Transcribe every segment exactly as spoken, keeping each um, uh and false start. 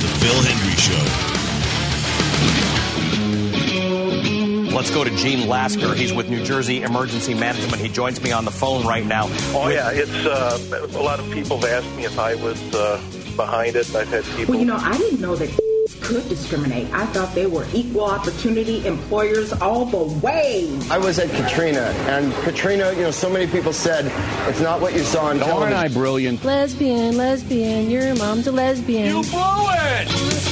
The Phil Hendry Show. Let's go to Gene Lasker. He's with New Jersey Emergency Management. He joins me on the phone right now. Oh, yeah. It's uh, a lot of people have asked me if I was uh, behind it. I've had people... Well, you know, I didn't know that could discriminate. I thought they were equal opportunity employers all the way. I was at Katrina, and Katrina, you know, so many people said it's not what you saw on television. Aren't I brilliant? Lesbian, lesbian, your mom's a lesbian. You blew it!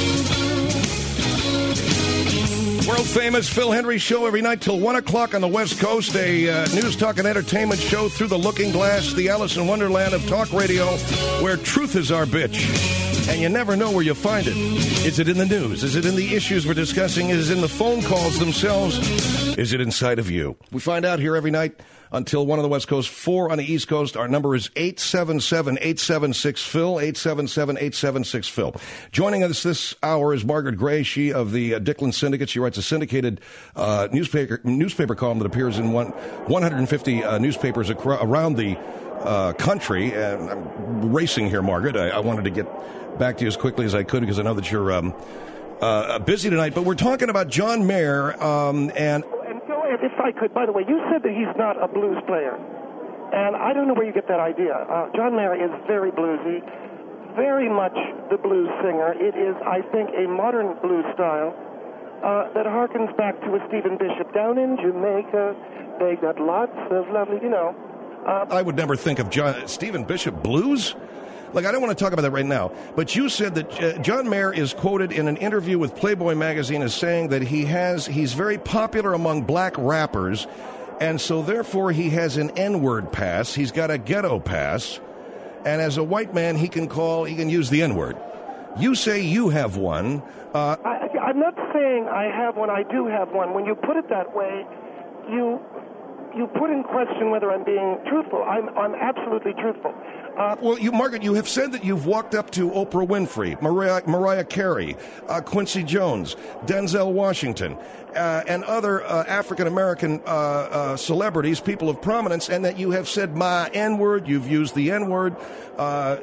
World famous Phil Hendry Show every night till one o'clock on the West Coast. A uh, news, talk, and entertainment show through the looking glass, the Alice in Wonderland of talk radio, where truth is our bitch. And you never know where you'll find it. Is it in the news? Is it in the issues we're discussing? Is it in the phone calls themselves? Is it inside of you? We find out here every night until one on the West Coast, four on the East Coast. Our number is eight seven seven, eight seven six, Phil, eight seven seven, eight seven six, Phil. Joining us this hour is Margaret Gray, she of the uh, Dicklin Syndicate. She writes a syndicated uh, newspaper newspaper column that appears in one, one hundred fifty uh, newspapers acro- around the uh, country. And I'm racing here, Margaret. I, I wanted to get back to you as quickly as I could because I know that you're um, uh, busy tonight. But we're talking about John Mayer um, and... If I could, by the way, you said that he's not a blues player, and I don't know where you get that idea. Uh, John Mayer is very bluesy, very much the blues singer. It is, I think, a modern blues style uh, that harkens back to a Stephen Bishop. Down in Jamaica, they got lots of lovely, you know. Uh, I would never think of John, Stephen Bishop blues. Like, I don't want to talk about that right now, but you said that uh, John Mayer is quoted in an interview with Playboy magazine as saying that he has he's very popular among black rappers, and so therefore he has an N-word pass. He's got a ghetto pass, and as a white man, he can call, he can use the N-word. You say you have one. Uh, I, I'm not saying I have one. I do have one. When you put it that way, you you put in question whether I'm being truthful. I'm I'm absolutely truthful. Uh, well, you, Margaret, you have said that you've walked up to Oprah Winfrey, Mariah, Mariah Carey, uh, Quincy Jones, Denzel Washington, uh, and other uh, African-American uh, uh, celebrities, people of prominence, and that you have said my N-word, you've used the N-word, uh,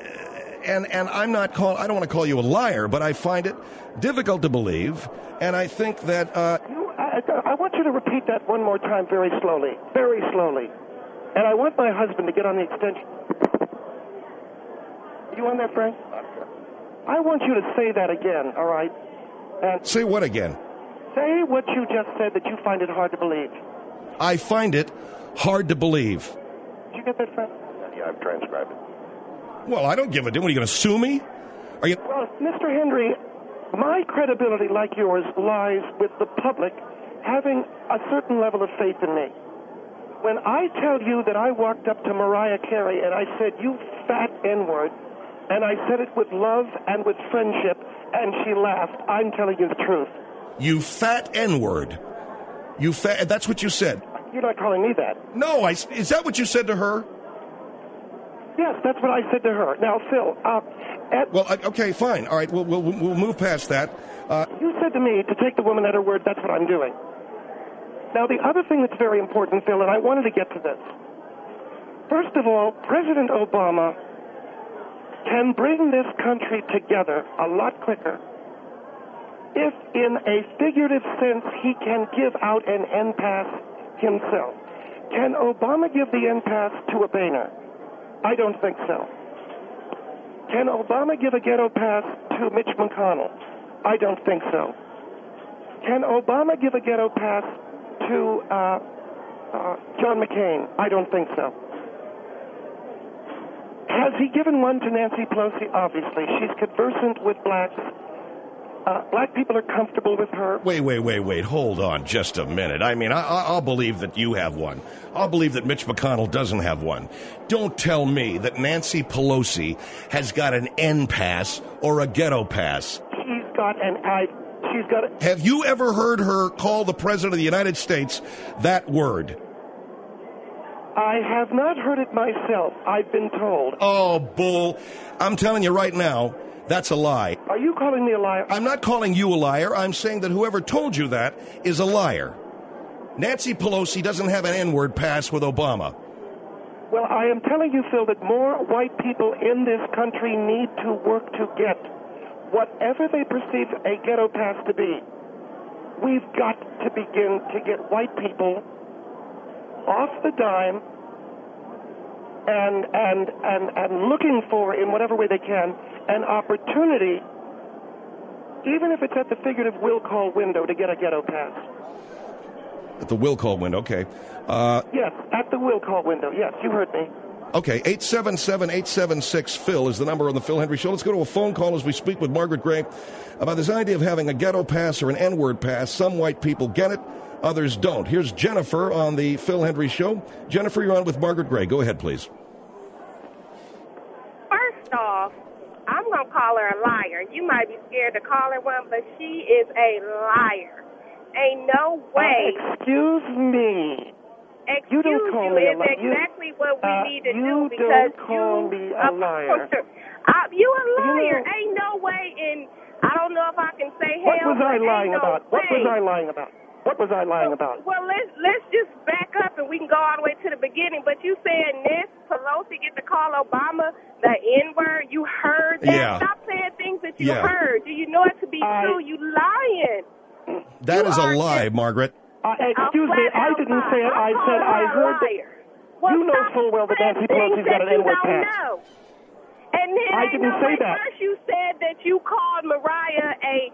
and, and I'm not call, I don't want to call you a liar, but I find it difficult to believe, and I think that... Uh, you, I, I want you to repeat that one more time very slowly, very slowly. And I want my husband to get on the extension. You on that, Frank? I want you to say that again, all right? And say what again? Say what you just said, that you find it hard to believe. I find it hard to believe. Did you get that, Frank? Yeah, I've transcribed it. Well, I don't give a damn. What, are you going to sue me? Are you? Well, Mister Hendry, my credibility, like yours, lies with the public having a certain level of faith in me. When I tell you that I walked up to Mariah Carey and I said, you fat N-word, and I said it with love and with friendship, and she laughed, I'm telling you the truth. You fat N-word. You fat, that's what you said. You're not calling me that. No, I, is that what you said to her? Yes, that's what I said to her. Now, Phil, uh... At, well, okay, fine. All right, we'll, we'll, we'll move past that. Uh, you said to me to take the woman at her word, that's what I'm doing. Now, the other thing that's very important, Phil, and I wanted to get to this. First of all, President Obama can bring this country together a lot quicker if, in a figurative sense, he can give out an N-pass himself. Can Obama give the N-pass to a Boehner? I don't think so. Can Obama give a ghetto pass to Mitch McConnell? I don't think so. Can Obama give a ghetto pass to uh, uh, John McCain? I don't think so. Has he given one to Nancy Pelosi? Obviously. She's conversant with blacks. Uh, black people are comfortable with her. Wait, wait, wait, wait. Hold on just a minute. I mean, I, I'll believe that you have one. I'll believe that Mitch McConnell doesn't have one. Don't tell me that Nancy Pelosi has got an N pass or a ghetto pass. She's got an I. She's got a... Have you ever heard her call the President of the United States that word? I have not heard it myself. I've been told. Oh, bull. I'm telling you right now, that's a lie. Are you calling me a liar? I'm not calling you a liar. I'm saying that whoever told you that is a liar. Nancy Pelosi doesn't have an N-word pass with Obama. Well, I am telling you, Phil, that more white people in this country need to work to get whatever they perceive a ghetto pass to be, we've got to begin to get white people off the dime and and and and looking for, in whatever way they can, an opportunity, even if it's at the figurative will call window, to get a ghetto pass. At the will call window, okay. Uh, yes, at the will call window. Yes, you heard me. Okay, eight seven seven, eight seven six, Phil is the number on the Phil Hendry Show. Let's go to a phone call as we speak with Margaret Gray about this idea of having a ghetto pass or an N-word pass. Some white people get it, others don't. Here's Jennifer on the Phil Hendry Show. Jennifer, you're on with Margaret Gray. Go ahead, please. First off, I'm going to call her a liar. You might be scared to call her one, but she is a liar. Ain't no way. Uh, excuse me. Excuse you don't call you me a is liar. exactly you, what we uh, need to you do because don't call you me a liar. Uh, you a liar. You know, Ain't no way in, I don't know if I can say what hell. Was I lying no about? Way. What was I lying about? What was I lying well, about? Well, let's let's just back up and we can go all the way to the beginning. But you said Nancy Pelosi get to call Obama the N-word. You heard that? Yeah. Stop saying things that you Yeah. heard. Do you know it to be I, true? You lying. That you is a lie, just, Margaret. Uh, excuse me, I didn't say it. I said I heard that. Well, you know full well that Nancy Pelosi's got an N-word pass. Know. And then I didn't no say way. that. First you said that you called Mariah a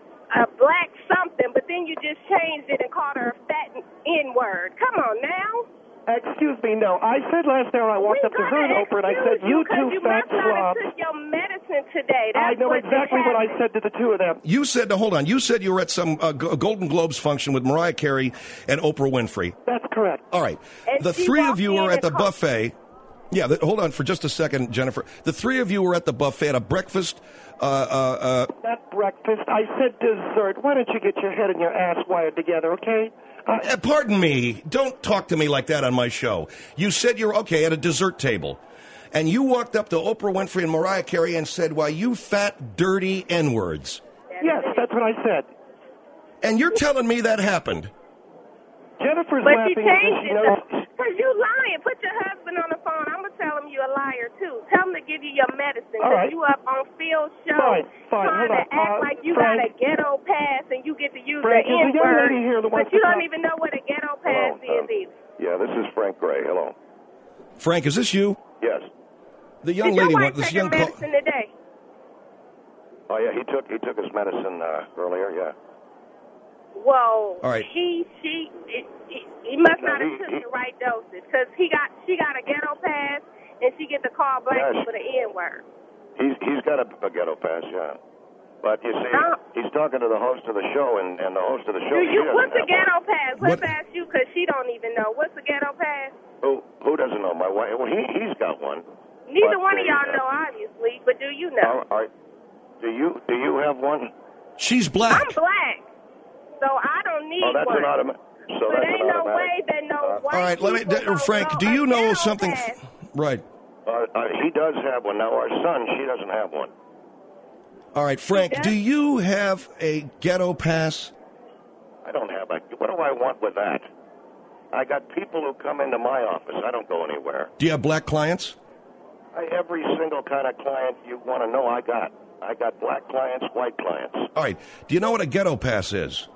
a black something, but then you just changed it and called her a fat N-word. Come on now. Excuse me, no. I said last hour I walked we up to her and Oprah and I said, you, you two you fat must not have slobs. took your medicine today. That's I know what exactly what I said to the two of them. You said, hold on, you said you were at some uh, G- Golden Globes function with Mariah Carey and Oprah Winfrey. That's correct. All right. And the she three of walked you in were at the and called- buffet. Yeah, the, hold on for just a second, Jennifer. The three of you were at the buffet at a breakfast. Uh, uh, uh, Not breakfast. I said dessert. Why don't you get your head and your ass wired together, okay? Uh, uh, pardon me. Don't talk to me like that on my show. You said you were, okay, at a dessert table. And you walked up to Oprah Winfrey and Mariah Carey and said, why, you fat, dirty N-words. yes, that's what I said. And you're telling me that happened. Jennifer's But laughing you because changed she it. knows. Because you lying. Put your husband on the phone. I'm going to tell him you're a liar, too. Tell him to give you your medicine. All right. You up on Phil's show Fine, fine. trying Hold to on. act Uh, like you Frank, got a ghetto pass and you get to use Frank, the is the young N-word. lady here that But wants you to don't talk? even know what a ghetto pass Hello, is um, either. Yeah, this is Frank Gray. Hello. Frank, is this you? Yes. The young Did lady, your wife wa- this take young her call. medicine today? Oh yeah, he took he took his medicine uh, earlier. Yeah. Whoa. All right. He, she, it, he, he must No, not have he- took he- the right dosage because he got, she got a ghetto pass and she get to call black Yes. people the N-word. He's he's got a, a ghetto pass. Yeah. But you see, Uh, he's talking to the host of the show, and, and the host of the show. Do she you, doesn't what's the have ghetto one. pass? Let's ask you because she don't even know. What's the ghetto pass? Who who doesn't know? My wife. Well, he he's got one. Neither But, one of uh, y'all know, obviously, but do you know? All right. Do you do you have one? She's black. I'm black, so I don't need Oh, that's one. an automatic. So but that's ain't an no automatic. way that no Uh, white All right, let me, people d- don't Frank, know do a you know ghetto something? pass. Right. Uh, uh, he does have one. Now, our son, she doesn't have one. All right, Frank, does? do you have a ghetto pass? I don't have a. What do I want with that? I got people who come into my office. I don't go anywhere. Do you have black clients? I, every single kind of client you want to know, I got. I got black clients, white clients. All right. Do you know what a ghetto pass is?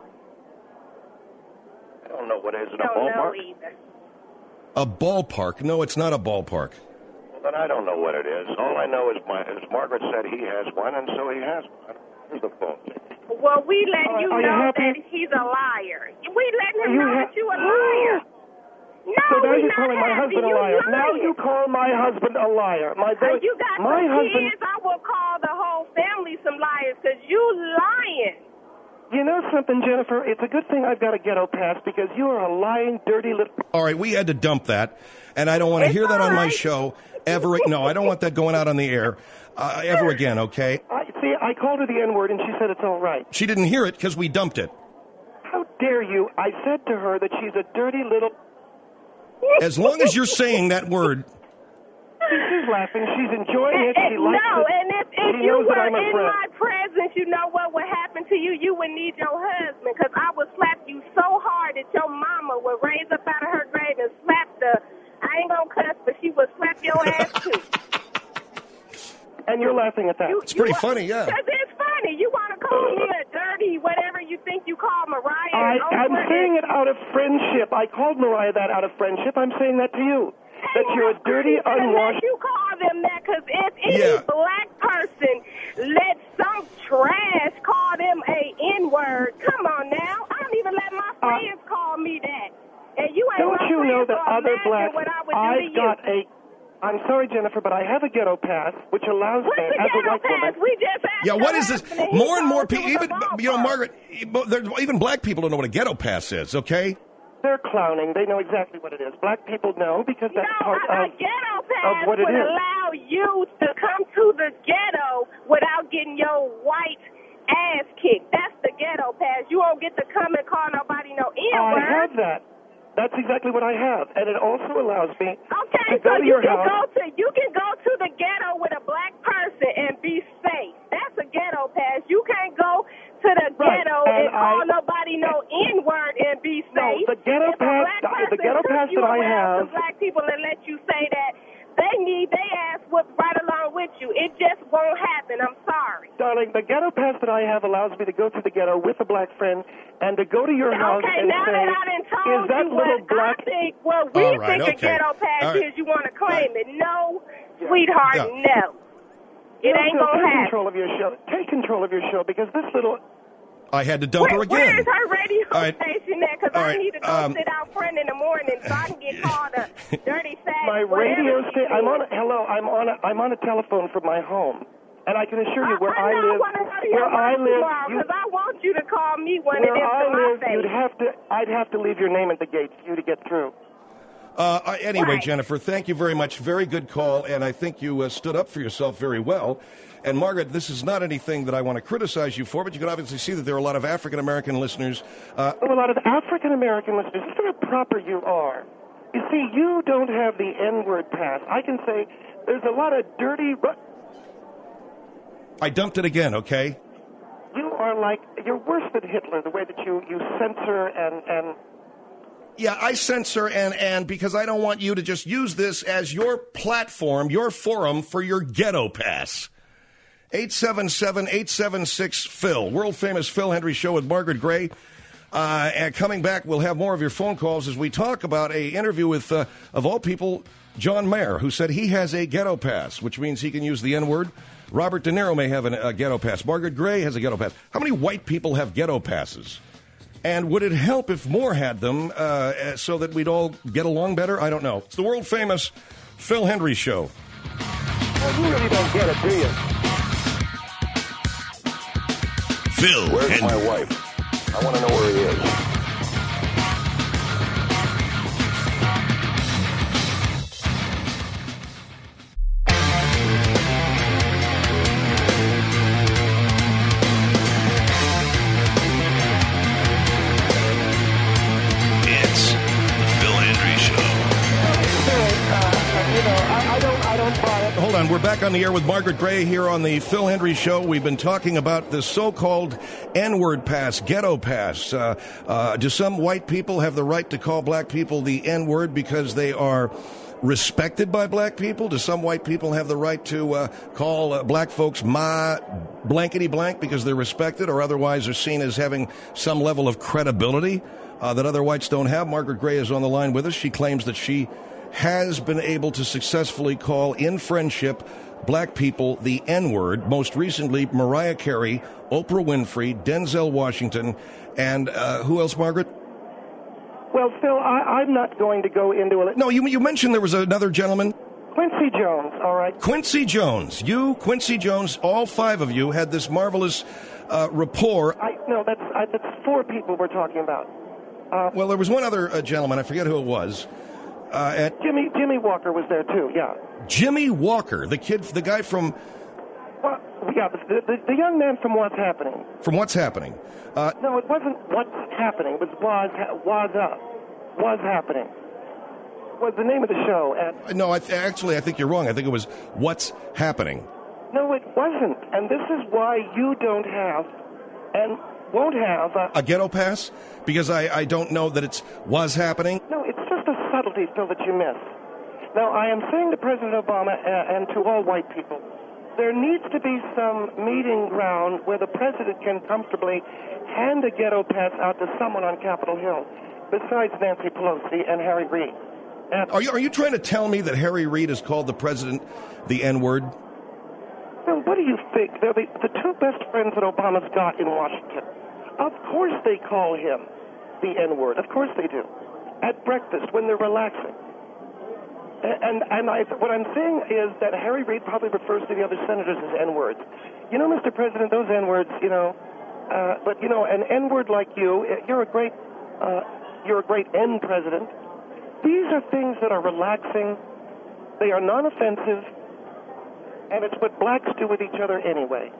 I don't know what is it, a Don't know ballpark? either. A ballpark. No, it's not a ballpark. Well, then I don't know what it is. All I know is my, as Margaret said, he has one, and so he has one. Here's the phone. Well, we letting Are- you are you know happy? that he's a liar. We letting him Are you know ha- that you a liar. No, So now we you're not calling my happy. husband a You liar. lying. Now you call my husband a liar. My Uh, very, you got my some husband. kids, I will call the whole family some liars because you lying. You know something, Jennifer? It's a good thing I've got a ghetto pass because you are a lying, dirty little. All right, we had to dump that, and I don't want to It's hear that all on my right. show ever. No, I don't want that going out on the air uh, ever again, okay? I, see, I called her the N-word and she said it's all right. She didn't hear it because we dumped it. How dare you? I said to her that she's a dirty little. As long as you're saying that word, She's laughing. She's enjoying And, it. She and, likes no, it. and if, if She you knows that were I'm a in friend. my presence, you know what would happen to you? You would need your husband because I would slap you so hard that your mama would raise up out of her grave and slap the, I ain't going to cuss, but she would slap your ass too. And you're laughing at that. You, it's pretty you, funny, yeah. Because it's funny. I, I'm over saying and- it out of friendship. I called Mariah that out of friendship. I'm saying that to you. That you're a dirty, unwashed... You call them that because if any Yeah. black person let some trash call them a N-word, come on now. I don't even let my friends uh, call me that. And you ain't Don't my you know that friends, so other imagine blacks... what I would do I've to got you. a... I'm sorry, Jennifer, but I have a ghetto pass, which allows What's me, the as a ghetto white pass? woman... We just asked Yeah, what him is this? happened, and he More and more told us people, it was even, a you know, ballpark. Margaret, there's, even black people don't know what a ghetto pass is, okay? They're clowning. They know exactly what it is. Black people know because that's no, part a, of, a ghetto of pass what it would is. allow you to come to the ghetto without getting your white ass kicked. That's the ghetto pass. You won't get to come and call nobody no N-word. I have that. That's exactly what I have, and it also allows me Okay, to so go to you your can house. go to you can go to the ghetto with a black person and be safe. That's a ghetto pass. You can't go to the Right, ghetto and and call I- nobody no N-word and be No, safe. the ghetto if a pass- black the- person the ghetto took pass you that I around have- to black people and let you say that, they need their ass whooped right along with you. It just won't happen. I'm sorry. Darling, the ghetto pass that I have allows me to go to the ghetto with a black friend and to go to your house Okay, and now say, that I done told is that you little what black... I think, what we All right, think okay. a ghetto pass All right. is, you want to claim it. No, Yeah. sweetheart, Yeah. no. It No, ain't Phil, going to take happen. control of your show. Take control of your show because this little... I had to dump Where, her again. where is her radio All right. station at? Because All I right, need to go um, sit out front in the morning so I can get called a dirty fag. My whatever radio she station... I'm is. on a, hello, I'm on a, I'm on a telephone from my home. And I can assure you, where I, I, I live, want to go to your where I house live, tomorrow you, because I want you to call me one of where them I to my live, face. you'd have to, I'd have to leave your name at the gate for you to get through. Uh, uh, anyway, Right. Jennifer, thank you very much. Very good call, and I think you uh, stood up for yourself very well. And Margaret, this is not anything that I want to criticize you for, but you can obviously see that there are a lot of African-American listeners. Uh, Oh, a lot of African-American listeners, look how proper you are. You see, you don't have the N-word pass. I can say there's a lot of dirty... Ru- I dumped it again, okay? you are like, you're worse than Hitler, the way that you, you censor and... and Yeah, I censor and, and because I don't want you to just use this as your platform, your forum for your ghetto pass. eight seven seven, eight seven six, Phil. World-famous Phil Hendry Show with Margaret Gray. Uh, and coming back, we'll have more of your phone calls as we talk about a interview with, uh, of all people, John Mayer, who said he has a ghetto pass, which means he can use the N-word. Robert De Niro may have an, a ghetto pass. Margaret Gray has a ghetto pass. How many white people have ghetto passes? And would it help if more had them uh, so that we'd all get along better? I don't know. It's the world-famous Phil Hendry Show. Well, you really don't get it, do you? Phil Where's Hendry. my wife? I want to know where he is. It's the Phil Hendry Show. You know, I, I don't, I don't buy it. Hold on. We're back on the air with Margaret Gray here on the Phil Hendry Show. We've been talking about the so-called N-word pass, ghetto pass. Uh, uh, do some white people have the right to call black people the N-word because they are respected by black people? Do some white people have the right to uh, call uh, black folks ma blankety blank because they're respected or otherwise are seen as having some level of credibility uh, that other whites don't have? Margaret Gray is on the line with us. She claims that she has been able to successfully call in friendship black people the N-word. Most recently, Mariah Carey, Oprah Winfrey, Denzel Washington, and uh, who else, Margaret? Well, Phil, I, I'm not going to go into it. No, you, you mentioned there was another gentleman. Quincy Jones, all right? Quincy Jones. You, Quincy Jones, all five of you had this marvelous uh, rapport. I, no, that's, I, that's four people we're talking about. Uh, Well, there was one other uh, gentleman, I forget who it was. Uh, at Jimmy Jimmy Walker was there too, yeah. Jimmy Walker, the kid, the guy from Well, yeah, the, the, the young man from What's Happening. from What's Happening. Uh, No, it wasn't What's Happening. It was Was, was Up. Was Happening. Was the name of the show. And no, I th- actually, I think you're wrong. I think it was What's Happening. no, it wasn't. And this is why you don't have and won't have a... A ghetto pass? Because I, I don't know that it's was happening. No, it's just a subtlety, Phil, that you miss. Now, I am saying to President Obama and, and to all white people, there needs to be some meeting ground where the president can comfortably hand a ghetto pass out to someone on Capitol Hill besides Nancy Pelosi and Harry Reid. And Are you, are you trying to tell me that Harry Reid has called the president the N-word? Well, what do you think? They're the, the two best friends that Obama's got in Washington. Of course they call him the N-word. Of course they do. At breakfast, when they're relaxing. And and I, what I'm saying is that Harry Reid probably refers to the other senators as N-words. You know, Mister President, those N-words, you know, uh, but, you know, an N-word like you, you're a great, uh, you're a great N president. These are things that are relaxing. They are non-offensive. And it's what blacks do with each other anyway.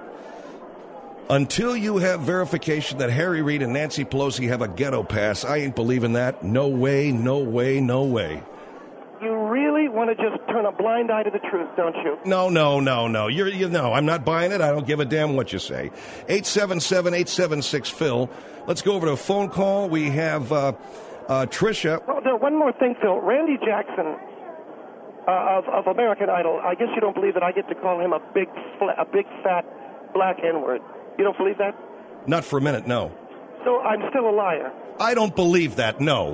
Until you have verification that Harry Reid and Nancy Pelosi have a ghetto pass, I ain't believing that. No way, no way, no way. You really want to just turn a blind eye to the truth, don't you? No, no, no, no. You're, you know, I'm not buying it. I don't give a damn what you say. eight seven seven, eight seven six, Phil. Let's go over to a phone call. We have uh, uh, Tricia. Well, no, one more thing, Phil. Randy Jackson uh, of, of American Idol, I guess you don't believe that I get to call him a big, fla- a big fat black N-word. You don't believe that? Not for a minute, no. So I'm still a liar. I don't believe that, no.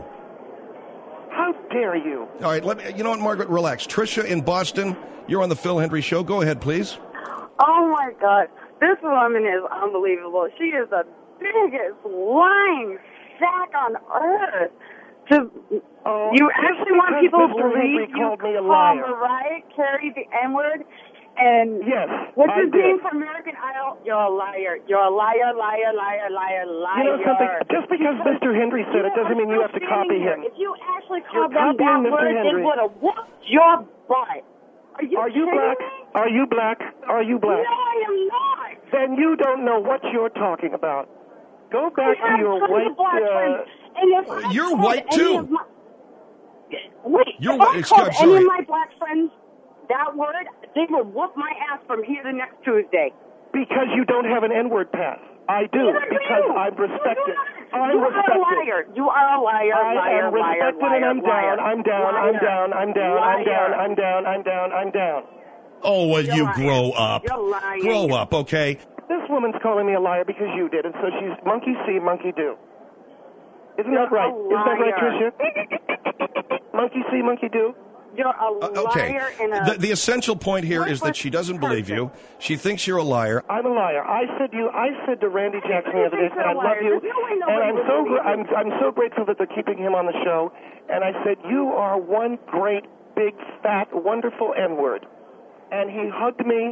How dare you? All right, let me, you know what, Margaret, relax. Tricia in Boston, you're on the Phil Hendry Show. Go ahead, please. Oh, my God. This woman is unbelievable. She is the biggest lying sack on earth. To, oh, you actually want people to believe you called me a call liar. Mariah Carey the N-word? And yes, what's I his did. name for American Idol? You're a liar. You're a liar, liar, liar, liar, liar. You know something? Just because Mister Henry said it doesn't mean you have to copy him. If you actually You're called them copying that Mister word, Henry. it would have whooped your butt. Are you, Are you kidding black? me? Are you black? Are you black? No, I am not. Then you don't know what you're talking about. Go back to your white. Uh, and if I You're called white, any too. of my- Wait, You're if white. I Excuse- called I'm any sorry. of my black friends that word, they will whoop my ass from here to next Tuesday. because you don't have an N-word pass. I do, Neither do because you. I'm respected. I'm You are respected. a liar. You are a liar, I liar, am liar, respected liar, and I'm liar. down. I'm down. Liar. I'm down. I'm down. I'm Liar. down. I'm down. I'm down. I'm down. Oh, well, You're you lying. grow up. You're lying. Grow up, okay? This woman's calling me a liar because you did, and so she's monkey see, monkey do. Isn't You're that right? a Isn't that right, liar. Tricia? Monkey see, monkey do. You're a Uh, okay. liar and a... The, the essential point here is that she doesn't believe you. She thinks you're a liar. I'm a liar. I said you. I said to Randy Jackson the other day, You're I a love liar. you, There's no way and nobody I'm would so believe gr- I'm I'm so grateful that they're keeping him on the show. And I said, you are one great, big, fat, wonderful N-word. And he hugged me.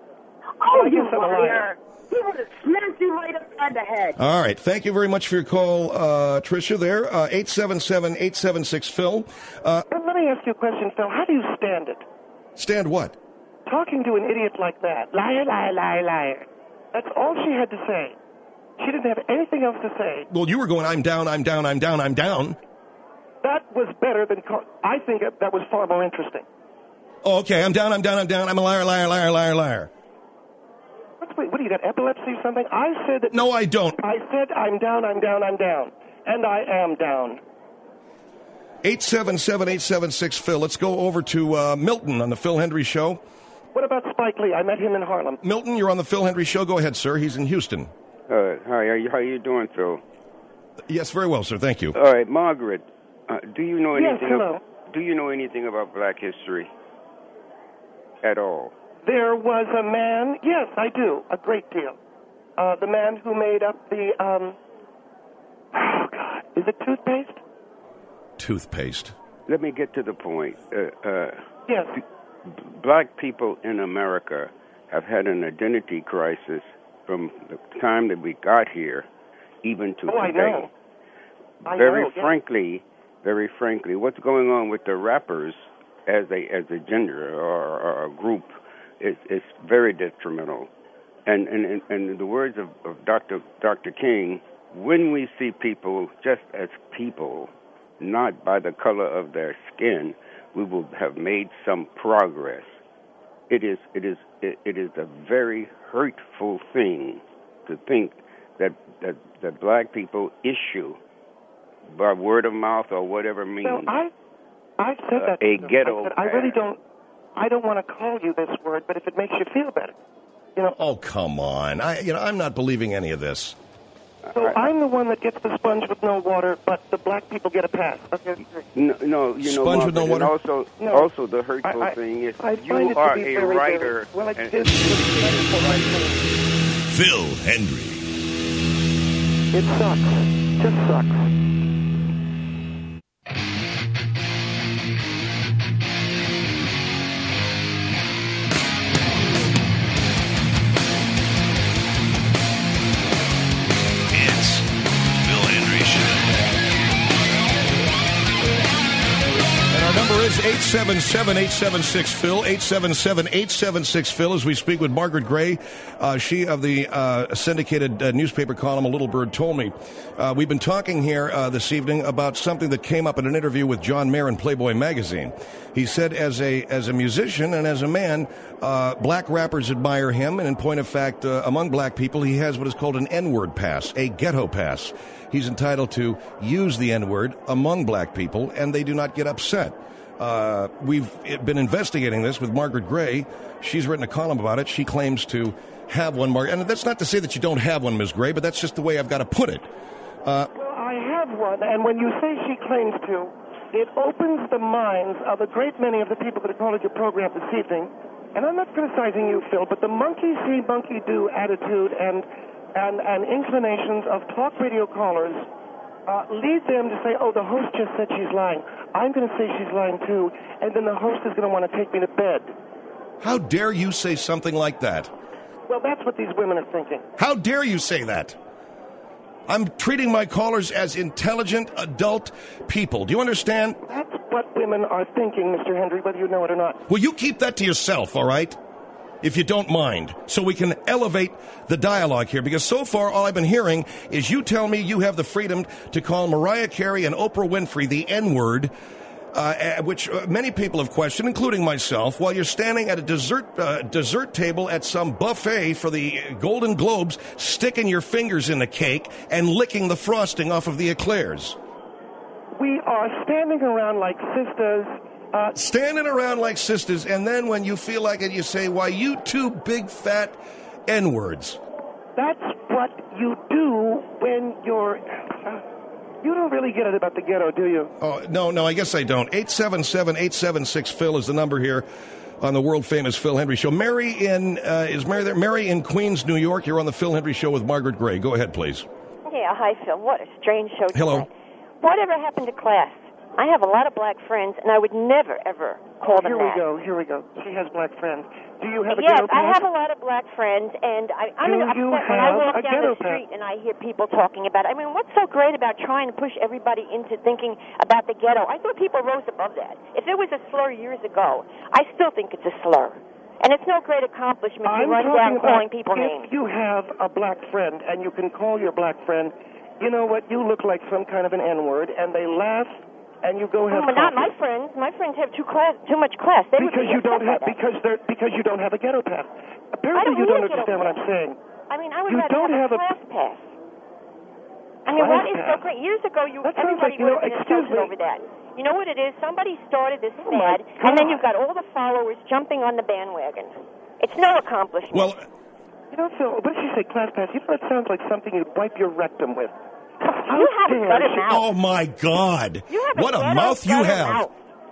Oh, I you guess I'm a liar. liar. He would have smacked you right upside the head. All right. Thank you very much for your call, uh, Tricia, there. Uh, eight seven seven, eight seven six, Phil. Uh, But let me ask you a question, Phil. How do you stand it? stand what? Talking to an idiot like that. Liar, liar, liar, liar. That's all she had to say. She didn't have anything else to say. Well, you were going, I'm down, I'm down, I'm down, I'm down. That was better than... Call- I think that that was far more interesting. Oh, okay. I'm down, I'm down, I'm down. I'm a liar, liar, liar, liar, liar. What's, wait, what do you got, epilepsy or something? I said that... No, I don't. I said I'm down, I'm down, I'm down. And I am down. eight seven seven, eight seven six, Phil. Let's go over to uh, Milton on the Phil Hendry Show. What about Spike Lee? I met him in Harlem. Milton, you're on the Phil Hendry Show. Go ahead, sir. He's in Houston. Uh, hi, how you, how you doing, Phil? Yes, very well, sir. Thank you. All right, Margaret, uh, do you know Yes, anything? hello. Ab- do you know anything about Black history at all? There was a man... Yes, I do. A great deal. Uh, the man who made up the... Um, oh, God. Is it toothpaste? Toothpaste. Let me get to the point. Uh, uh, Yes. b- black people in America have had an identity crisis from the time that we got here, even to Oh, I today. know. I very know, yeah. frankly, very frankly, what's going on with the rappers as a as a gender or, or a group is is very detrimental. And and and, and the words of, of Doctor Doctor King, when we see people just as people, not by the color of their skin, we will have made some progress. It is it is it, it is a very hurtful thing to think that that, that black people issue by word of mouth or whatever means No, I, I said uh, that. a to them. ghetto I, said, I really pass. don't. I don't want to call you this word, but if it makes you feel better. You know. Oh, come on. I, you know, I'm not believing any of this. So I'm the one that gets the sponge with no water, but the black people get a pass. Okay. No, no you know, sponge with no and water. Also, no. also the hurtful I, I, thing is I you are a very, writer. Very, well, it's and, just, Phil Hendrie. It sucks. Just sucks. Number is eight seven seven, eight seven six, Phil, eight seven seven, eight seven six, Phil, as we speak with Margaret Gray, uh, she of the uh, syndicated uh, newspaper column, A Little Bird Told Me. Uh, we've been talking here uh, this evening about something that came up in an interview with John Mayer in Playboy magazine. He said as a as a musician and as a man, uh, black rappers admire him, and in point of fact, uh, among black people, he has what is called an N-word pass, a ghetto pass. He's entitled to use the N-word among black people, and they do not get upset. Uh, we've been investigating this with Margaret Gray. She's written a column about it. She claims to have one, Margaret. And that's not to say that you don't have one, Miz Gray, but that's just the way I've got to put it. Uh, well, I have one, and when you say she claims to, it opens the minds of a great many of the people that are calling your program this evening. And I'm not criticizing you, Phil, but the monkey see, monkey do attitude and, and, and inclinations of talk radio callers Uh, lead them to say, oh, the host just said she's lying. I'm going to say she's lying, too, and then the host is going to want to take me to bed. How dare you say something like that? Well, that's what these women are thinking. How dare you say that? I'm treating my callers as intelligent, adult people. Do you understand? That's what women are thinking, Mister Hendrie, whether you know it or not. Well, you keep that to yourself, all right? If you don't mind, so we can elevate the dialogue here. Because so far, all I've been hearing is you tell me you have the freedom to call Mariah Carey and Oprah Winfrey the N-word, uh, which many people have questioned, including myself, while you're standing at a dessert uh, dessert table at some buffet for the Golden Globes, sticking your fingers in the cake and licking the frosting off of the eclairs. We are standing around like sisters. Uh, Standing around like sisters, and then when you feel like it, you say, why, you two big fat N-words. That's what you do when you're... Uh, you don't really get it about the ghetto, do you? Oh, no, no, I guess I don't. eight seven seven, eight seven six, Phil is the number here on the world-famous Phil Hendrie Show. Mary in, uh, is Mary there? Mary in Queens, New York. You're on the Phil Hendrie Show with Margaret Gray. Go ahead, please. Yeah, hi, Phil. What a strange show tonight. Hello. Whatever happened to class? I have a lot of black friends, and I would never, ever call them that. Here we that. go, here we go. She has black friends. Do you have a yes, ghetto pass? Yes, I have a lot of black friends, and I, I'm Do upset you when I have walk a down ghetto the street and I hear people talking about it. I mean, what's so great about trying to push everybody into thinking about the ghetto? I thought people rose above that. If it was a slur years ago, I still think it's a slur. And it's no great accomplishment to I'm run talking down about calling people if names. you have a black friend and you can call your black friend, you know what, you look like some kind of an N-word, and they laugh, and you go have oh, but not coffee. my friends. My friends have too class, too much class. They because would be you don't have upset by that. because they're because you don't have a ghetto pass. I Apparently, don't you don't need a ghetto understand what I'm pass. saying. I mean, I would You rather don't have, have a a- class pass. I mean, Class what is pass? so great? Years ago, you That sounds like, everybody you know, would have been excuse insulted me. over that. You know what it is? Somebody started this Oh, my fad, and then God. you've got all the followers jumping on the bandwagon. It's no accomplishment. Well, You know, Phil, what did she say, class pass? You know, that sounds like something you'd wipe your rectum with. How you have a dare gutter she- mouth. oh, my God. You have What a ghetto mouth you gutter have. mouth.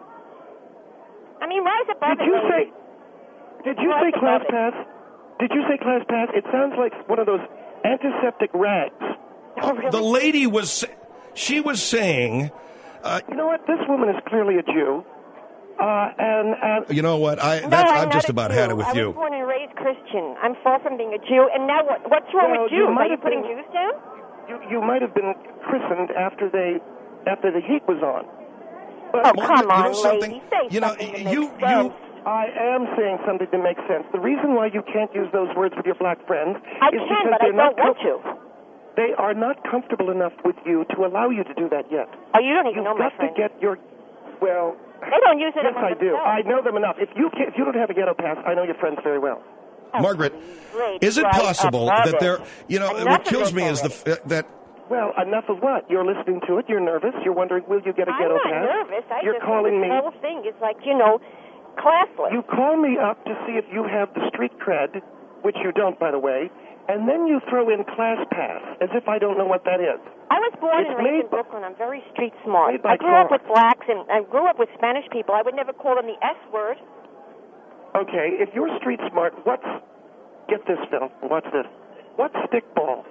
I mean, rise above Did it, you lady. say? Did you Rise say class above it. pass? Did you say class pass? It sounds like one of those antiseptic rags. Oh, really? The lady was, she was saying, uh, You know what? This woman is clearly a Jew. Uh, and, and you know what, I, No, that's, I'm I've not just a about Jew. had it with I you. was born and raised Christian. I'm far from being a Jew. And now what? What's wrong Well, with you Jews? might Are you have putting been- Jews down? you, you might have been christened after they, after the heat was on. But Oh, Well, come you know on, something? lady. Say You know, something that you- makes you- sense. I am saying something to make sense. The reason why you can't use those words with your black friends I is can, because but I they're not don't want com- to. They are not comfortable enough with you to allow you to do that yet. Oh, you don't even You've know my got friends. to get your, well... They don't use it Yes, among I do. themselves. I know them enough. If you can, if you don't have a ghetto pass, I know your friends very well. Margaret, Great. is it Right possible above that it. there, you know, Enough what of kills this me is the already. f- that Well, enough of what? You're listening to it. You're nervous. You're wondering, will you get a I'm ghetto not pass? nervous. I You're just calling think me. this whole thing is like, you know, classless. You call me up to see if you have the street cred, which you don't, by the way, and then you throw in class pass, as if I don't know what that is. I was born It's and raised in made by- Brooklyn. I'm very street smart. Made by I grew up Clorox. with blacks and I grew up with Spanish people. I would never call them the S word. Okay, if you're street smart, what's... Get this, Phil. What's this? What's stickball?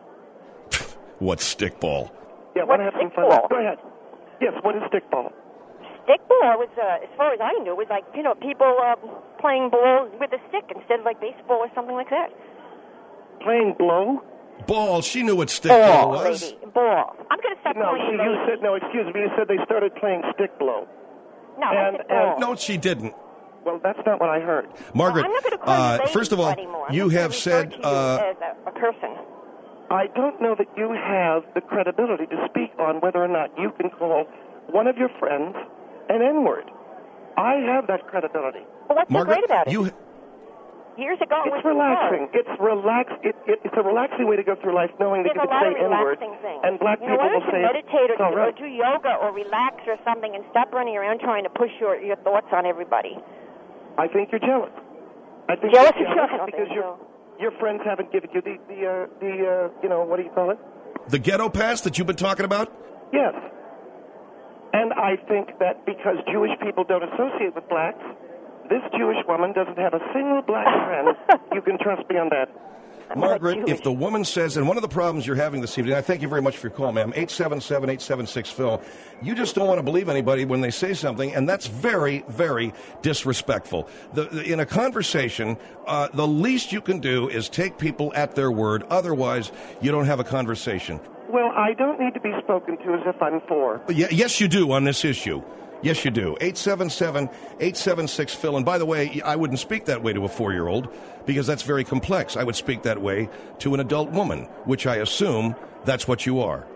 What's stickball? Yeah, What's want to have some fun? stickball? Go ahead. Yes, what is stickball? Stickball was, uh, as far as I knew, was like, you know, people uh, playing ball with a stick instead of like baseball or something like that. Playing blow? Ball. She knew what stickball was. Lady. Ball. I'm going to stop No, calling she, you you lady. said, no, excuse me, you said they started playing stick blow. No, and, I said ball. No, she didn't. Well, that's not what I heard. Margaret, I'm not going to call you uh, lady first of all, anymore. I'm you just have gonna said... refer to you Uh, as a, a person. I don't know that you have the credibility to speak on whether or not you can call one of your friends an N-word. I have that credibility. Well, what's Margaret, so great about it? you... Years ago, it was It's relaxing. It's relax. It, it, it's a relaxing way to go through life, knowing that There's you a can lot say of N-word, relaxing things. and black You know, people why will don't say you meditate or, it's all do- or right. do yoga or relax or something and stop running around trying to push your, your thoughts on everybody? I think you're jealous. I think Jealous you're of jealous you? I don't because think your your friends haven't given you the the uh, the uh, you know, what do you call it? The ghetto pass that you've been talking about? Yes. And I think that because Jewish people don't associate with blacks, this Jewish woman doesn't have a single black friend. You can trust me on that. Margaret, if the woman says, and one of the problems you're having this evening, I thank you very much for your call, ma'am, eight seven seven, eight seven six, Phil. You just don't want to believe anybody when they say something, and that's very, very disrespectful. The, the, in a conversation, uh, the least you can do is take people at their word. Otherwise, you don't have a conversation. Well, I don't need to be spoken to as if I'm four. Ye- yes, you do on this issue. Yes, you do. eight seven seven, eight seven six, Phil. And by the way, I wouldn't speak that way to a four-year-old because that's very complex. I would speak that way to an adult woman, which I assume that's what you are.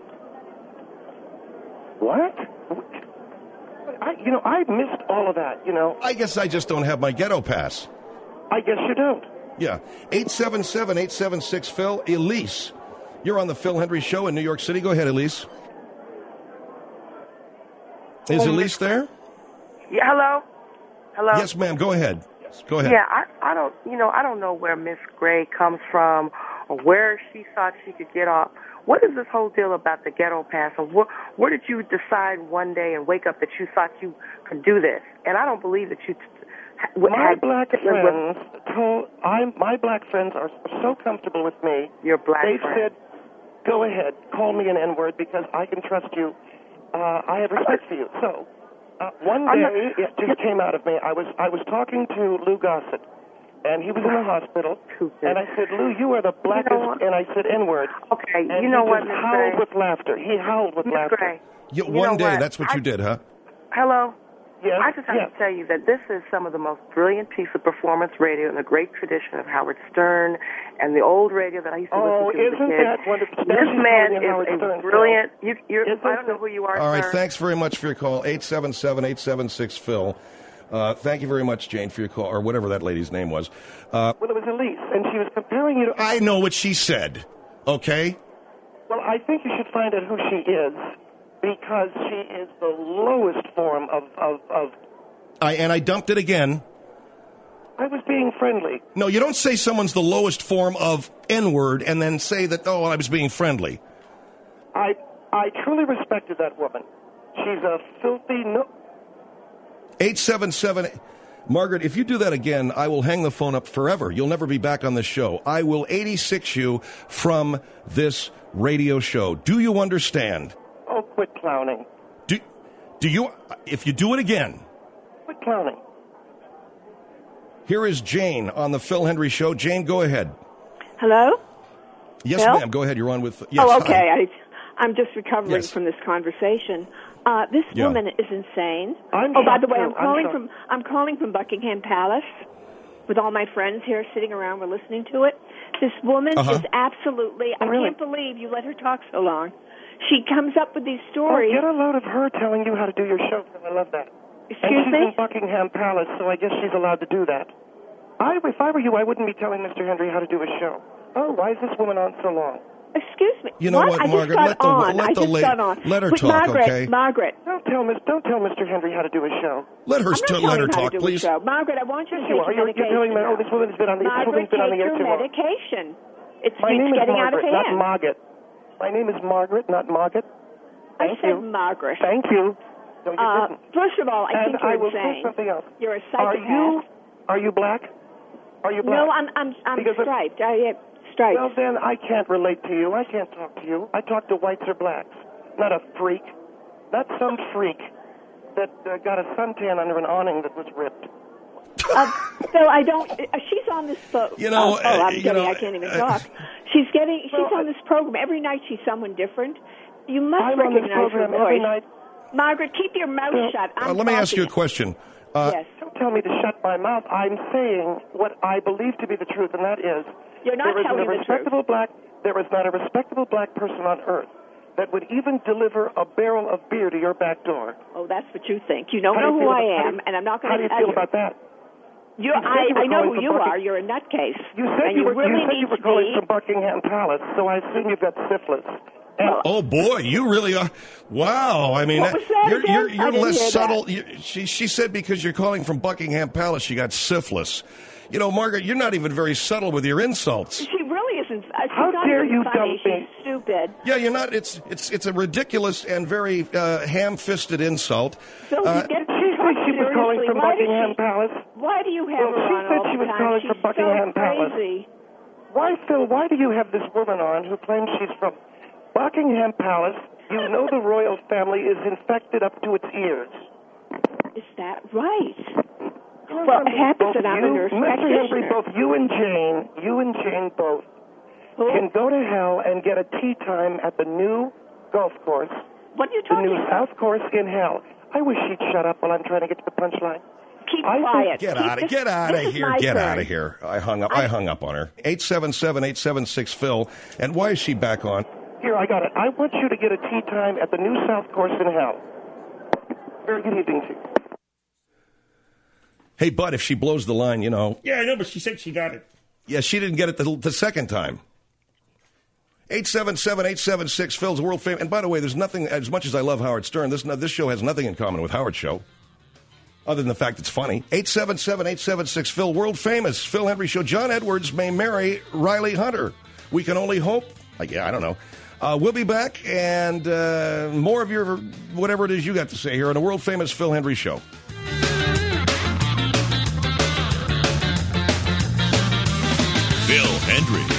What? I, you know, I missed all of that, you know. I guess I just don't have my ghetto pass. I guess you don't. Yeah. eight seven seven, eight seven six, Phil. Elise, you're on the Phil Hendry Show in New York City. Go ahead, Elise. Is Elise there? Yeah, hello? Hello? Yes, ma'am. Go ahead. Go ahead. Yeah, I, I don't, you know, I don't know where Miss Gray comes from or where she thought she could get off. What is this whole deal about the ghetto pass? And where, where did you decide one day and wake up that you thought you could do this? And I don't believe that you t- My had black with- friends told, I, my black friends are so comfortable with me. Your black They've friends. said, go ahead, call me an N-word because I can trust you. Uh, I have respect for you. So, uh, one I'm day, not- it just came out of me. I was I was talking to Lou Gossett, and he was in the hospital. And I said, Lou, you are the blackest, You know what? and I said N-word. Okay, and you know he what, just Miss howled Gray? with laughter. He howled with Miss laughter. Gray, You, you one know day, what? that's what I- you did, huh? Hello? Yes, I just have yes. to tell you that this is some of the most brilliant piece of performance radio in the great tradition of Howard Stern and the old radio that I used to Oh, listen to as a isn't kid. that wonderful? This Now she's man calling you Howard is a Stern, brilliant. You, you're, Isn't I don't know who you are, All right, sir. thanks very much for your call. eight seven seven, eight seven six, Phil. Uh, thank you very much, Jane, for your call, or whatever that lady's name was. Uh, Well, it was Elise, and she was comparing you to... I know what she said, okay? Well, I think you should find out who she is, because she is the lowest form of... of, of I, and I dumped it again. I was being friendly. No, you don't say someone's the lowest form of N-word and then say that, oh, I was being friendly. I I truly respected that woman. She's a filthy... No- eight seven seven, Margaret, if you do that again, I will hang the phone up forever. You'll never be back on this show. I will eighty-six you from this radio show. Do you understand? oh, quit clowning. Do, do you, if you do it again... Quit clowning. Here is Jane on the Phil Hendry Show. Jane, go ahead. Hello? Yes, Phil? ma'am. Go ahead. You're on with... Yes, oh, hi. okay. I, I'm just recovering Yes. from this conversation. Uh, this Yeah. woman is insane. I'm oh, by shocked, the way, too. I'm I'm calling shocked. from I'm calling from Buckingham Palace with all my friends here sitting around. We're listening to it. This woman Uh-huh. is absolutely... I really? can't believe you let her talk so long. She comes up with these Oh, stories. get a load of her telling you how to do your show. I love that. Excuse and she's me? in Buckingham Palace, so I guess she's allowed to do that. I, if I were you, I wouldn't be telling Mister Hendry how to do his show. Oh, why is this woman on so long? Excuse me. You know what, I Margaret? Just Let got the on. let I the just la- got on. let her But talk, Margaret, okay? Margaret. Don't tell Miss Don't tell Mister Henry how to do his show. Let her I'm st- not let her telling you how talk, to do please. a show. Margaret, I want you to Yes, take you are. your You're, medication. you're telling me, oh, this woman's been on the, this Margaret, woman's been on take the air your too long. medication. It's, My it's name is getting out Margaret, of not hand. Margaret. My name is Margaret, not Margaret. I Thank said you. Margaret. Thank you. No, you Uh, didn't. first of all, I and think you're I will insane. say something else. You're a Are psychopath. you are you black? Are you black? No, I'm I'm I'm Because of- striped. I am striped. Well, then I can't relate to you. I can't talk to you. I talk to whites or blacks, not a freak, not some freak that uh, got a suntan under an awning that was ripped. Uh, so I don't. Uh, she's on this. Pro- You know, uh, oh, I'm uh, you getting. know, I can't even uh, talk. She's getting. She's Well, on this program every night. She's someone different. You must I'm on this recognize her program voice. every night. Margaret, keep your mouth Well, shut. I'm Uh, let me ask you a talking. question. Uh, Yes. Don't tell me to shut my mouth. I'm saying what I believe to be the truth, and that is You're not there is telling a the truth. respectable black. There is not a respectable black person on earth that would even deliver a barrel of beer to your back door. Oh, that's what you think. You don't How do know you who feel I about- how do am, you- and I'm not going How to do you tell feel you. about that? You're, You said I, you were I know calling who from you Bucking- are. You're a nutcase. You said and you were. really you said need you were to calling be. from Buckingham Palace, so I assume you've got syphilis. And Oh boy, you really are! Wow, I mean, What was that you're again? you're, I you're didn't less hear that. subtle. You, she she said because you're calling from Buckingham Palace, she got syphilis. You know, Margaret, you're not even very subtle with your insults. She really isn't. Uh, she's How not dare even you funny. dump me? She's stupid. Yeah, you're not. It's it's it's a ridiculous and very uh, ham-fisted insult. Phil, Uh, you get she said she was calling seriously. from Why does Buckingham she- Palace. Why do you have Well, her she on said all she the was time? calling She's from Buckingham so Palace. crazy. Why, Phil? Why do you have this woman on who claims she's from Buckingham Palace? You know the royal family is infected up to its ears. Is that right? Well, it happens Both that I'm you, a nurse Mister Henry, practitioner. both you and Jane, you and Jane both, Who? can go to hell and get a tea time at the new golf course, What are you the talking new about? South Course in hell. I wish she'd shut up while I'm trying to get to the punchline. Keep I think- quiet. Get Keep out of this- get out this of is here! my Get turn. out of here! I hung up. I, hung up on her. Eight seven seven eight seven six Phil. And why is she back on? Here, I got it. I want you to get a tea time at the new South Course in hell. Very good evening to you. Hey, Bud, if she blows the line, you know. Yeah, I know, but she said she got it. Yeah, she didn't get it the, the second time. eight seven seven eight seven six Phil's world famous. And by the way, there's nothing, as much as I love Howard Stern, this this show has nothing in common with Howard's show, other than the fact it's funny. eight seven seven eight seven six Phil, world famous Phil Henry Show. John Edwards may marry Riley Hunter. We can only hope. Like, yeah, I don't know. Uh, we'll be back, and uh, more of your, whatever it is you got to say here on the world famous Phil Henry Show. Phil Hendry.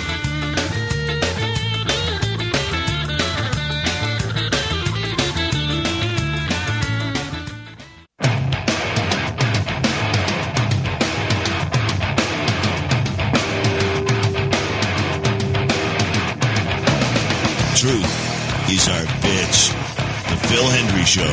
Truth is our bitch. The Phil Hendry Show.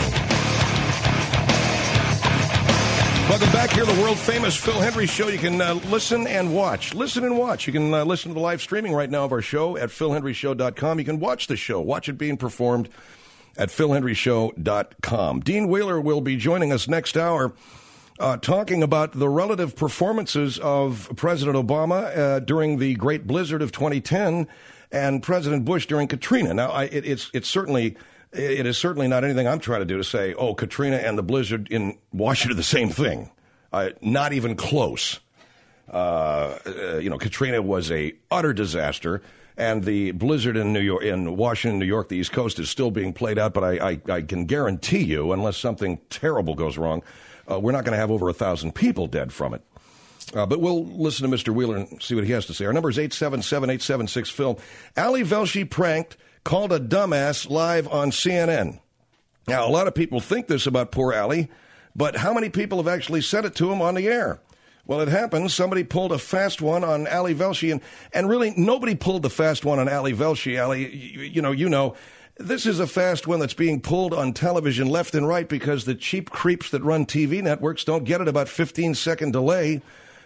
Welcome back here, the world-famous Phil Henry Show. You can uh, listen and watch. Listen and watch. You can uh, listen to the live streaming right now of our show at phil henry show dot com. You can watch the show. Watch it being performed at phil henry show dot com. Dean Wheeler will be joining us next hour uh, talking about the relative performances of President Obama uh, during the Great Blizzard of twenty ten and President Bush during Katrina. Now, I, it, it's it's certainly... It is certainly not anything I'm trying to do to say, oh, Katrina and the blizzard in Washington are the same thing. Uh, not even close. Uh, uh, you know, Katrina was a utter disaster, and the blizzard in New York, in Washington, New York, the East Coast is still being played out. But I, I, I can guarantee you, unless something terrible goes wrong, uh, we're not going to have over a thousand people dead from it. Uh, but we'll listen to Mister Wheeler and see what he has to say. Our number is eight seven seven eight seven six Phil. Ali Velshi pranked. Called a dumbass live on C N N. Now, a lot of people think this about poor Ali, but how many people have actually said it to him on the air? Well, it happens. Somebody pulled a fast one on Ali Velshi, and, and really nobody pulled the fast one on Ali Velshi. Ali, you, you know, you know, this is a fast one that's being pulled on television left and right because the cheap creeps that run T V networks don't get it about fifteen second delay.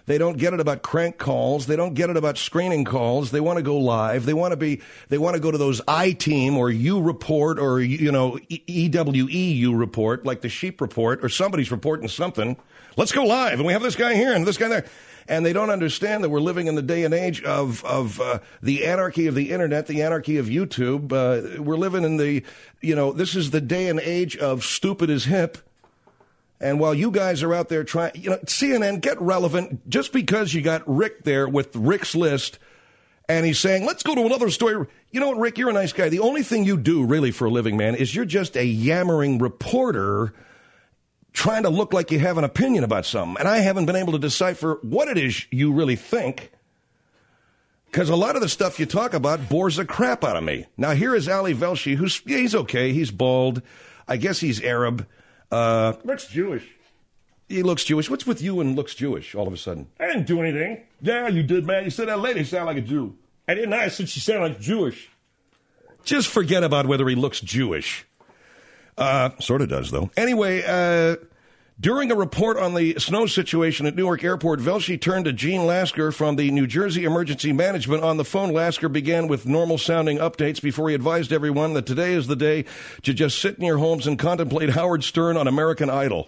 They don't get it about crank calls. They don't get it about screening calls. They want to go live. They want to be. They want to go to those I-Team or U Report or, you know, E W E U Report, like the Sheep Report, or somebody's reporting something. Let's go live, and we have this guy here and this guy there. And they don't understand that we're living in the day and age of of uh, the anarchy of the internet, the anarchy of YouTube. Uh, we're living in the, you know, this is the day and age of stupid is hip. And while you guys are out there trying, you know, C N N, get relevant. Just because you got Rick there with Rick's List and he's saying, let's go to another story. You know what, Rick, you're a nice guy. The only thing you do really for a living, man, is you're just a yammering reporter trying to look like you have an opinion about something. And I haven't been able to decipher what it is you really think, because a lot of the stuff you talk about bores the crap out of me. Now, here is Ali Velshi, who's, yeah, he's okay. He's bald. I guess he's Arab. Uh, looks Jewish. He looks Jewish. What's with you and looks Jewish all of a sudden? I didn't do anything. Yeah, you did, man. You said that lady sounded like a Jew. I didn't. I said she sounded like Jewish. Just forget about whether he looks Jewish. Uh, sort of does, though. Anyway, uh, during a report on the snow situation at Newark Airport, Velshi turned to Gene Lasker from the New Jersey Emergency Management. On the phone, Lasker began with normal-sounding updates before he advised everyone that today is the day to just sit in your homes and contemplate Howard Stern on American Idol.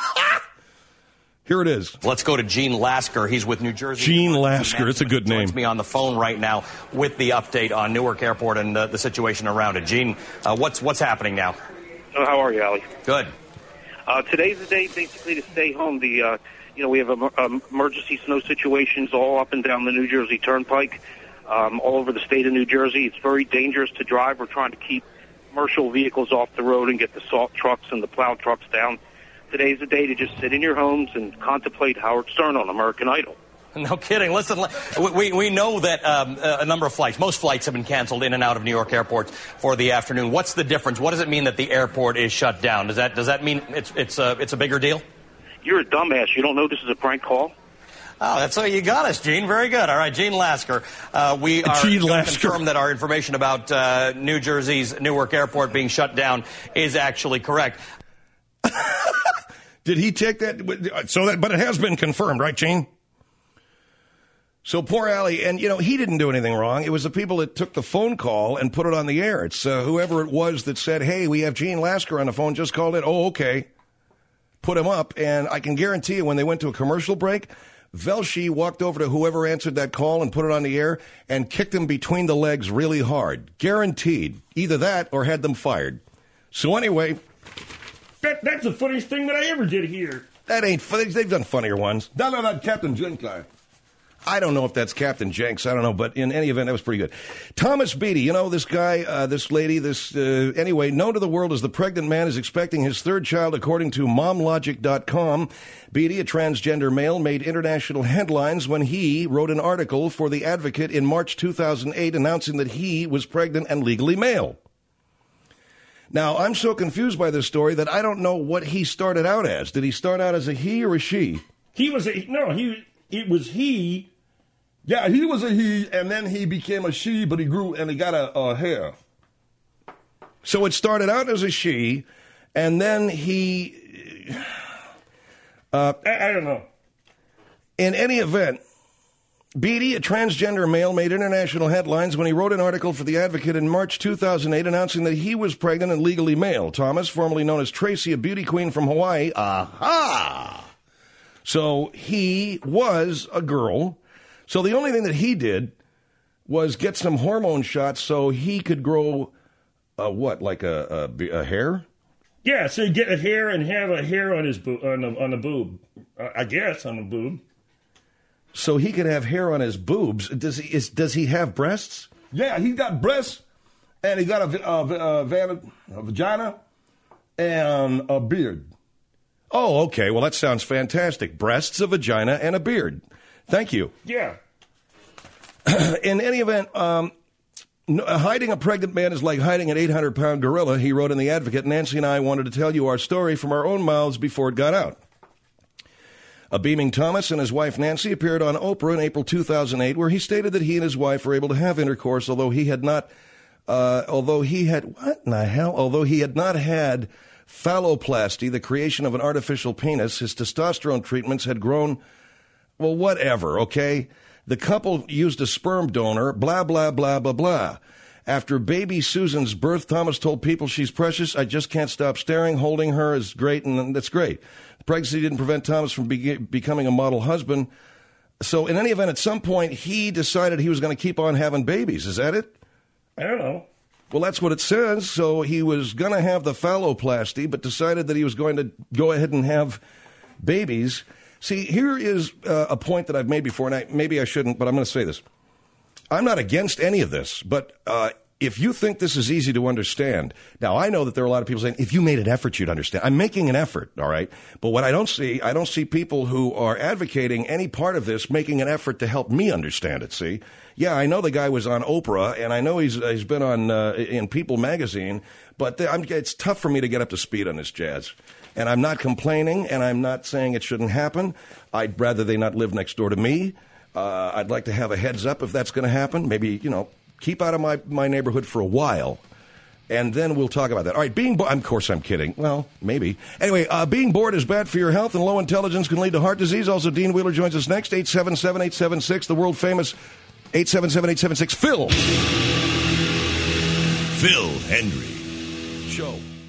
Here it is. Let's go to Gene Lasker. He's with New Jersey. Gene Lasker. It's a good name. Joins me on the phone right now with the update on Newark Airport and uh, the situation around it. Gene, uh, what's what's happening now? Oh, how are you, Ali? Good. Uh, today's the day basically to stay home. The uh, you know we have um, um, emergency snow situations all up and down the New Jersey Turnpike, um, all over the state of New Jersey. It's very dangerous to drive. We're trying to keep commercial vehicles off the road and get the salt trucks and the plow trucks down. Today's the day to just sit in your homes and contemplate Howard Stern on American Idol. No kidding. Listen, we we know that um, a number of flights, most flights have been canceled in and out of New York airports for the afternoon. What's the difference? What does it mean that the airport is shut down? Does that does that mean it's it's a it's a bigger deal? You're a dumbass. You don't know this is a prank call? Oh, that's how you got us, Gene. Very good. All right, Gene Lasker. Uh, we are Gene going to Lasker. confirm that our information about uh, New Jersey's Newark Airport being shut down is actually correct. Did he take that? So that, but it has been confirmed, right, Gene? So poor Ali, and, you know, he didn't do anything wrong. It was the people that took the phone call and put it on the air. It's uh, whoever it was that said, hey, we have Gene Lasker on the phone, just called it. Oh, okay. Put him up. And I can guarantee you when they went to a commercial break, Velshi walked over to whoever answered that call and put it on the air and kicked him between the legs really hard. Guaranteed. Either that or had them fired. So anyway... That, that's the funniest thing that I ever did here. That ain't funny. They've done funnier ones. No, no, not Captain Jenks guy. I don't know if that's Captain Jenks. I don't know. But in any event, that was pretty good. Thomas Beatty, you know, this guy, uh, this lady, this, uh, anyway, known to the world as the pregnant man, is expecting his third child, according to mom logic dot com. Beatty, a transgender male, made international headlines when he wrote an article for The Advocate in March two thousand eight announcing that he was pregnant and legally male. Now, I'm so confused by this story that I don't know what he started out as. Did he start out as a he or a she? He was a, no, he, it was he. Yeah, he was a he, and then he became a she, but he grew and he got a, a hair. So it started out as a she, and then he... Uh, I, I don't know. In any event... Beatty, a transgender male, made international headlines when he wrote an article for The Advocate in March two thousand eight announcing that he was pregnant and legally male. Thomas, formerly known as Tracy, a beauty queen from Hawaii. Aha! So he was a girl. So the only thing that he did was get some hormone shots so he could grow, a, what, like a, a, a hair? Yeah, so he'd get a hair and have a hair on his bo- on, the, on the boob. Uh, I guess on the boob. So he could have hair on his boobs. Does he? Is, does he have breasts? Yeah, he's got breasts, and he got a, a, a, a, a vagina and a beard. Oh, okay. Well, that sounds fantastic. Breasts, a vagina, and a beard. Thank you. Yeah. In any event, um, hiding a pregnant man is like hiding an eight hundred pound gorilla, he wrote in The Advocate. Nancy and I wanted to tell you our story from our own mouths before it got out. A beaming Thomas and his wife Nancy appeared on Oprah in April two thousand eight, where he stated that he and his wife were able to have intercourse, although he had not, uh, although he had, what in the hell? Although he had not had phalloplasty, the creation of an artificial penis, his testosterone treatments had grown Well, whatever, okay? The couple used a sperm donor, blah, blah, blah, blah, blah. After baby Susan's birth, Thomas told people she's precious. I just can't stop staring. Holding her is great, and that's great. The pregnancy didn't prevent Thomas from be- becoming a model husband. So in any event, at some point, he decided he was going to keep on having babies. Is that it? I don't know. Well, that's what it says. So he was going to have the phalloplasty, but decided that he was going to go ahead and have babies. See, here is uh, a point that I've made before, and I, maybe I shouldn't, but I'm going to say this. I'm not against any of this, but uh, if you think this is easy to understand, now I know that there are a lot of people saying, if you made an effort, you'd understand. I'm making an effort, all right? But what I don't see, I don't see people who are advocating any part of this making an effort to help me understand it, see? Yeah, I know the guy was on Oprah, and I know he's he's been on uh, in People magazine, but the, I'm, it's tough for me to get up to speed on this jazz. And I'm not complaining, and I'm not saying it shouldn't happen. I'd rather they not live next door to me. Uh, I'd like to have a heads up if that's going to happen. Maybe, you know, keep out of my, my neighborhood for a while, and then we'll talk about that. All right, being bored, of course I'm kidding. Well, maybe. Anyway, uh, being bored is bad for your health, and low intelligence can lead to heart disease. Also, Dean Wheeler joins us next, eight seven seven, eight seven six, the world-famous eight seven seven, eight seven six, Phil. Phil Hendrie. Show.